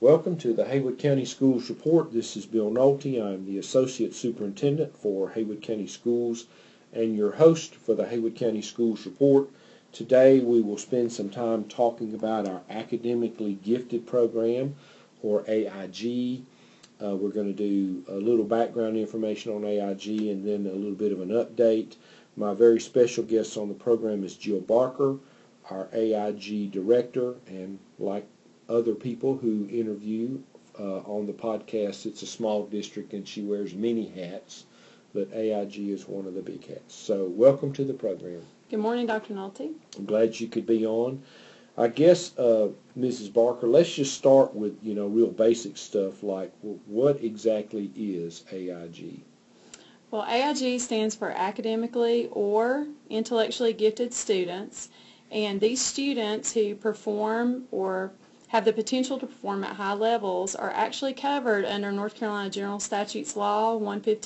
Welcome to the Haywood County Schools Report. This is Bill Nolte. I'm the Associate Superintendent for Haywood County Schools and your host for the Haywood County Schools Report. Today we will spend some time talking about our Academically Gifted Program, or AIG. We're going to do a little background information on AIG and then a little bit of an update. My very special guest on the program is Jill Barker, our AIG Director, and like other people who interview on the podcast, it's a small district and she wears many hats, but AIG is one of the big hats. So welcome to the program. Good morning, Dr. Nolte. I'm glad you could be on. I guess, Mrs. Barker, let's just start with, real basic stuff like what exactly is AIG? Well, AIG stands for Academically or Intellectually Gifted Students, and these students who perform or have the potential to perform at high levels are actually covered under North Carolina General Statutes Law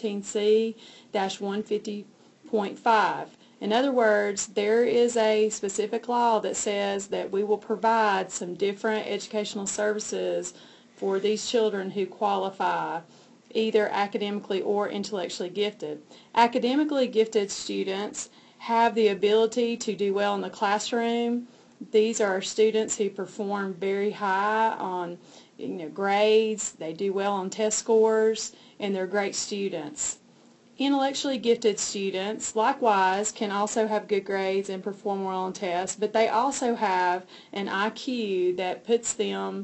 115C-150.5. In other words, there is a specific law that says that we will provide some different educational services for these children who qualify, either academically or intellectually gifted. Academically gifted students have the ability to do well in the classroom. These are students who perform very high on grades, they do well on test scores, and they're great students. Intellectually gifted students, likewise, can also have good grades and perform well on tests, but they also have an IQ that puts them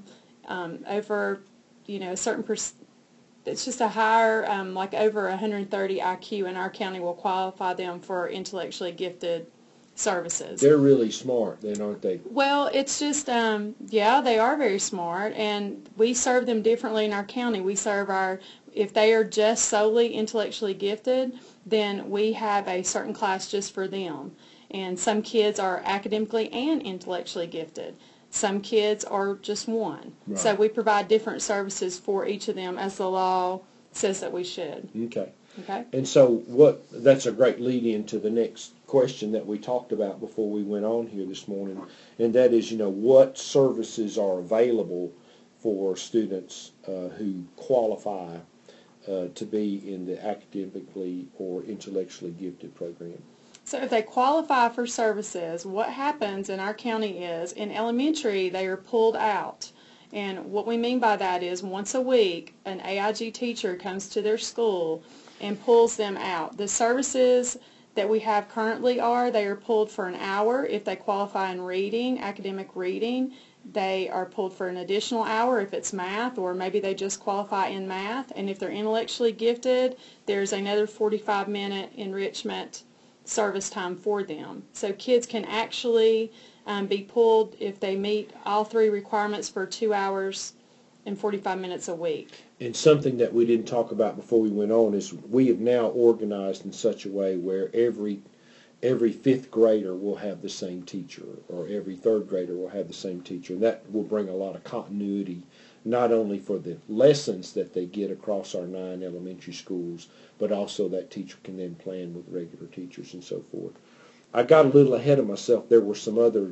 over, a certain it's just a higher, like over 130 IQ, and our county will qualify them for intellectually gifted services. They're really smart then, aren't they? Well, it's just, yeah, they are very smart, and we serve them differently in our county. We serve if they are just solely intellectually gifted, then we have a certain class just for them. And some kids are academically and intellectually gifted. Some kids are just one. Right. So we provide different services for each of them as the law says that we should. Okay. Okay. And so that's a great lead into the next question that we talked about before we went on here this morning, and that is, what services are available for students who qualify to be in the academically or intellectually gifted program. So if they qualify for services, what happens in our county is, in elementary, they are pulled out. And what we mean by that is once a week, an AIG teacher comes to their school and pulls them out. The services that we have currently they are pulled for an hour if they qualify in reading, academic reading. They are pulled for an additional hour if it's math, or maybe they just qualify in math. And if they're intellectually gifted, there's another 45-minute enrichment service time for them. So kids can actually be pulled if they meet all three requirements for 2 hours and 45 minutes a week. And something that we didn't talk about before we went on is we have now organized in such a way where every fifth grader will have the same teacher, or every third grader will have the same teacher. And that will bring a lot of continuity, not only for the lessons that they get across our 9 elementary schools, but also that teacher can then plan with regular teachers and so forth. I got a little ahead of myself. There were some other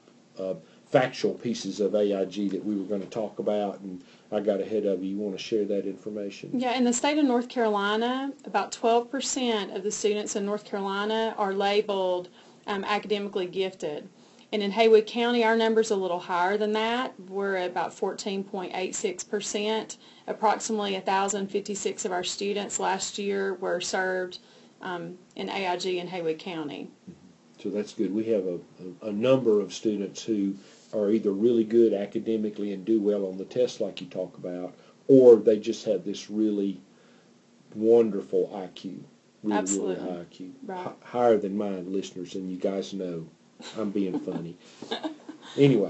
factual pieces of AIG that we were going to talk about, and I got ahead of you. You want to share that information? Yeah, in the state of North Carolina, about 12% of the students in North Carolina are labeled academically gifted. And in Haywood County, our number's a little higher than that. We're at about 14.86%. Approximately 1,056 of our students last year were served in AIG in Haywood County. So that's good. We have a number of students who are either really good academically and do well on the test like you talk about, or they just have this really wonderful IQ, really high IQ, right. Higher than mine, listeners, and you guys know I'm being funny. Anyway,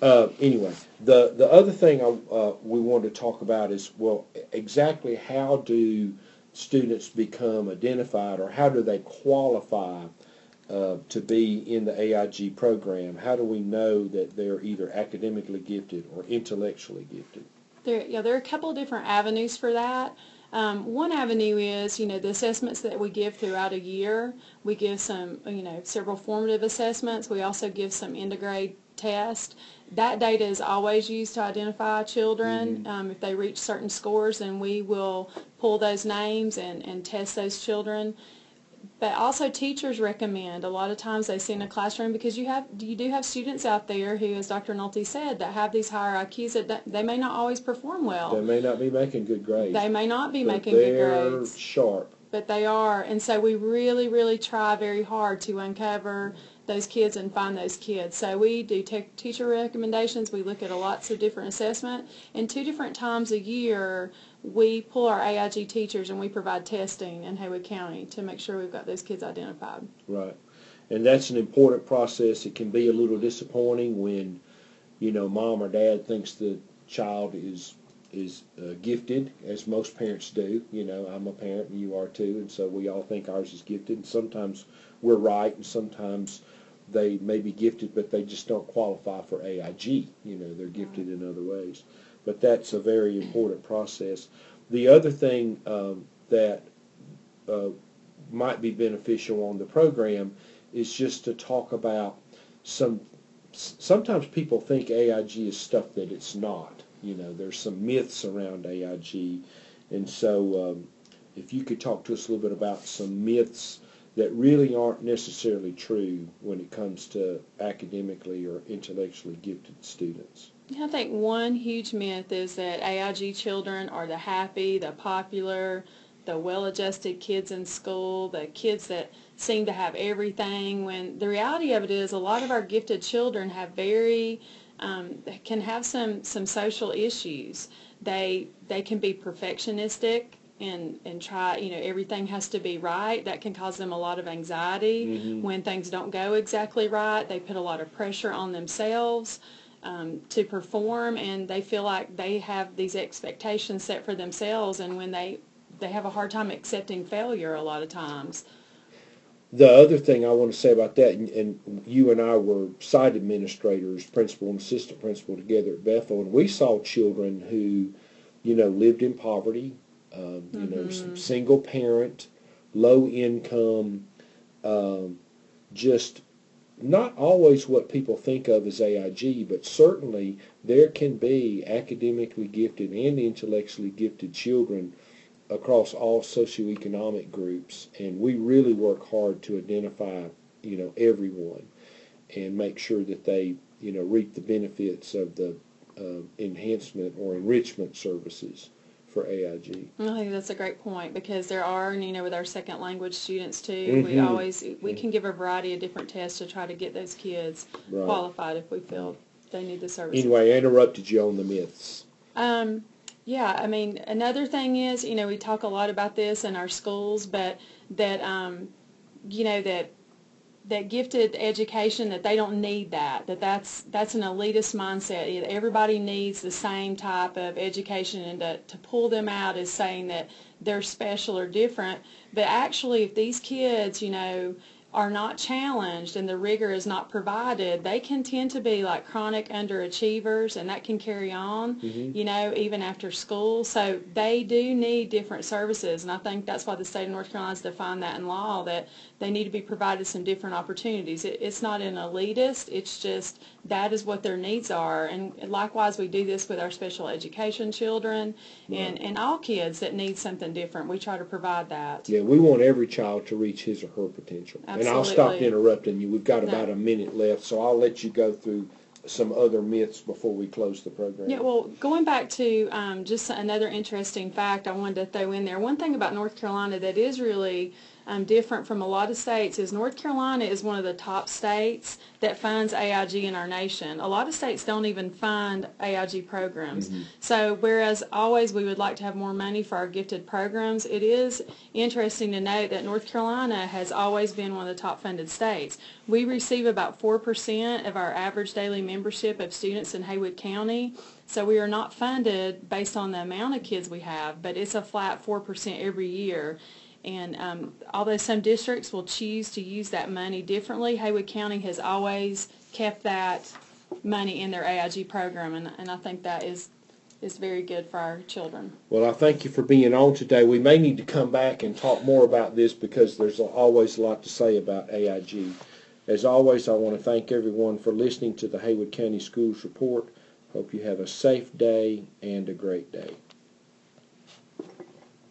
the other thing we want to talk about is, exactly how do students become identified, or how do they qualify to be in the AIG program? How do we know that they're either academically gifted or intellectually gifted? There are a couple of different avenues for that. One avenue is, the assessments that we give throughout a year. We give some, several formative assessments. We also give some end-of-grade tests that data is always used to identify children. If they reach certain scores, then we will pull those names and test those children. But also teachers recommend, a lot of times they see in a classroom, because you do have students out there who, as Dr. Nolte said, that have these higher IQs that they may not always perform well. They may not be making good grades. They may not be making good grades. They're sharp. But they are. And so we really, really try very hard to uncover those kids and find those kids. So we do teacher recommendations. We look at lots of different assessment. And 2 different times a year, we pull our AIG teachers and we provide testing in Haywood County to make sure we've got those kids identified. Right. And that's an important process. It can be a little disappointing when, mom or dad thinks the child is gifted, as most parents do. I'm a parent and you are too, and so we all think ours is gifted. And sometimes we're right, and sometimes they may be gifted, but they just don't qualify for AIG. They're gifted in other ways. But that's a very important process. The other thing that might be beneficial on the program is just to talk about sometimes people think AIG is stuff that it's not. There's some myths around AIG. And so if you could talk to us a little bit about some myths that really aren't necessarily true when it comes to academically or intellectually gifted students. I think one huge myth is that AIG children are the happy, the popular, the well-adjusted kids in school, the kids that seem to have everything, when the reality of it is a lot of our gifted children have can have some social issues. They can be perfectionistic and try, everything has to be right. That can cause them a lot of anxiety. When things don't go exactly right, they put a lot of pressure on themselves to perform, and they feel like they have these expectations set for themselves, and when they have a hard time accepting failure a lot of times. The other thing I want to say about that, and you and I were site administrators, principal and assistant principal together at Bethel, and we saw children who, lived in poverty, some single parent, low income, just not always what people think of as AIG, but certainly there can be academically gifted and intellectually gifted children across all socioeconomic groups, and we really work hard to identify, everyone and make sure that they, reap the benefits of the enhancement or enrichment services for AIG. I think that's a great point, because there are, with our second language students too, we can give a variety of different tests to try to get those kids qualified if we feel they need the services. Anyway, I interrupted you on the myths. Yeah, another thing is, we talk a lot about this in our schools, but that, that gifted education, that they don't need that's an elitist mindset. Everybody needs the same type of education, and to pull them out is saying that they're special or different. But actually, if these kids, are not challenged and the rigor is not provided, they can tend to be like chronic underachievers, and that can carry on, even after school. So they do need different services, and I think that's why the state of North Carolina has defined that in law, that they need to be provided some different opportunities. It's not an elitist, it's just that is what their needs are. And likewise, we do this with our special education children and all kids that need something different. We try to provide that. Yeah, we want every child to reach his or her potential. Absolutely. And I'll stop interrupting you. We've got about a minute left, so I'll let you go through some other myths before we close the program. Yeah, well, going back to just another interesting fact I wanted to throw in there. One thing about North Carolina that is really different from a lot of states is North Carolina is one of the top states that funds AIG in our nation. A lot of states don't even fund AIG programs. So whereas always we would like to have more money for our gifted programs, it is interesting to note that North Carolina has always been one of the top funded states. We receive about 4% of our average daily membership of students in Haywood County. So we are not funded based on the amount of kids we have, but it's a flat 4% every year. And although some districts will choose to use that money differently, Haywood County has always kept that money in their AIG program, and I think that is very good for our children. Well, I thank you for being on today. We may need to come back and talk more about this because there's always a lot to say about AIG. As always, I want to thank everyone for listening to the Haywood County Schools Report. Hope you have a safe day and a great day.